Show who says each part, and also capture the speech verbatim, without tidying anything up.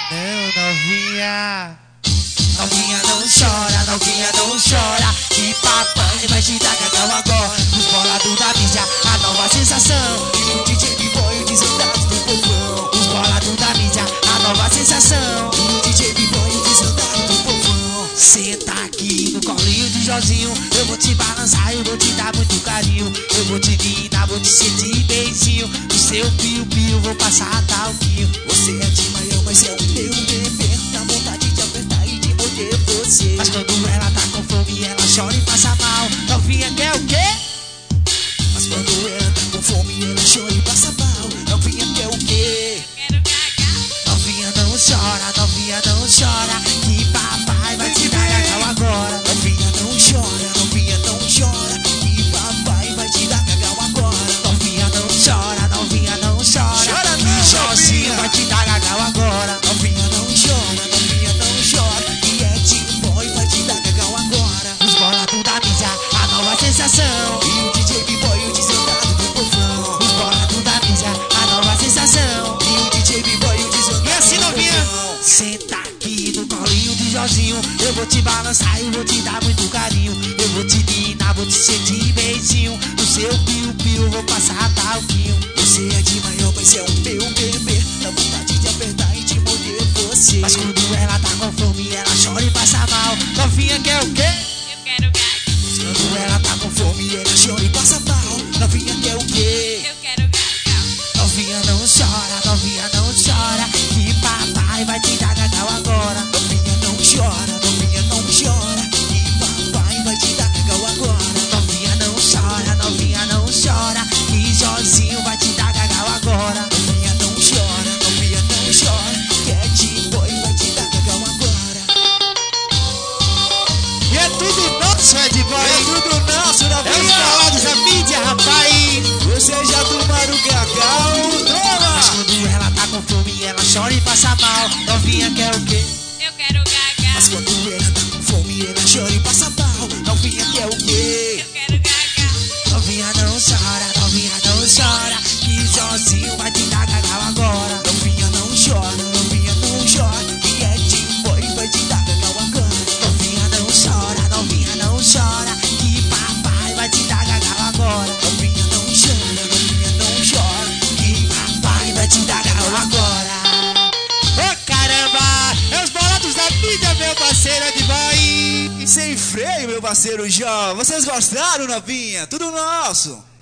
Speaker 1: Não, novinha. Novinha não chora, novinha não chora. Que papai vai te dar cagão agora. Os bolados da mídia, a nova sensação. E o D J B-Boy, o desandado do povão. Os bolados da mídia, a nova sensação. E o D J B-Boy, o desandado do povão. Senta aqui no colinho de Jozinho. Eu vou te balançar, eu vou te dar muito carinho. Eu vou te ninar, vou te sentir beijinho. No seu piu-piu, vou passar talquinho. Você é de maior, mas é o meu bebê. Dá vontade de apertar e de morder você. Mas quando ela tá com fome, ela chora e passa mal. Novinha quer o quê? Mas quando ela tá com fome, ela chora e passa mal. Novinha quer o quê?
Speaker 2: Quero cagar.
Speaker 1: Novinha não chora, novinha não chora. Que papai vai te dar cagão agora. Novinha não chora, novinha não chora. Que papai vai te dar cagão agora. Novinha não chora, novinha não chora.
Speaker 3: Chora
Speaker 1: que
Speaker 3: não,
Speaker 1: Jozinho
Speaker 3: novinha.
Speaker 1: vai te dar cagão agora. Novinha não chora, novinha não chora. Que é D-Boy vai te dar cagão agora. Os bolados da mídia, a nova sensação. E o D J B-Boy, o desandado do povão. Os bolados da mídia, a nova sensação. E o D J B-Boy, o desandado
Speaker 3: E assim,
Speaker 1: do
Speaker 3: novinha?
Speaker 1: povão. Senta aqui no colinho de Jorginho. Eu vou te balançar, eu vou te dar muito carinho. Eu vou te ninar, vou te sentir beijinho. No seu piu-piu, vou passar talquinho. Você é de maior, mas é o meu bebê. Dá vontade de apertar e de morder você. Mas quando ela tá com fome, ela chora e passa mal. Novinha quer o quê?
Speaker 2: Eu quero cagar.
Speaker 1: Quando ela tá com fome, ela chora e passa mal. Novinha quer o quê?
Speaker 2: Eu quero cagar.
Speaker 1: Novinha não chora, novinha não chora. Que papai vai te dar cagão agora. Novinha não chora, novinha não chora. Que papai vai te dar cagão agora. Novinha não chora, novinha não chora. Que Jozinho vai te dar cagão agora. Novinha não chora, novinha não chora. Que é D-Boy vai te dar cagão agora.
Speaker 3: E é tudo nosso, Ed Boy.
Speaker 1: É tudo nosso,
Speaker 3: É os
Speaker 1: novinha.
Speaker 3: bolados da mídia, rapaz.
Speaker 1: Vocês já tomaram cacau?
Speaker 3: Toma!
Speaker 1: Mas quando ela tá com fome, ela chora e passa mal. Novinha quer o quê?
Speaker 2: Eu quero cagar.
Speaker 1: Mas quando ela tá com fome, ela chora e passa mal. Novinha quer o quê?
Speaker 2: Eu quero cagar.
Speaker 1: Novinha não chora, novinha não chora. Que Jozinho vai te dar cagão agora. Novinha não chora, novinha não chora. Que é D-Boy vai te dar cagão agora. Novinha não chora, novinha não chora. Que papai vai te dar cagão agora. Novinha não chora, novinha não chora. Que papai vai te dar cagão agora.
Speaker 3: Ô caramba! É os bolados da mídia, meu parceiro Ed Boy.
Speaker 1: Sem freio, meu parceiro Jó. Vocês gostaram, novinha? Tudo nosso.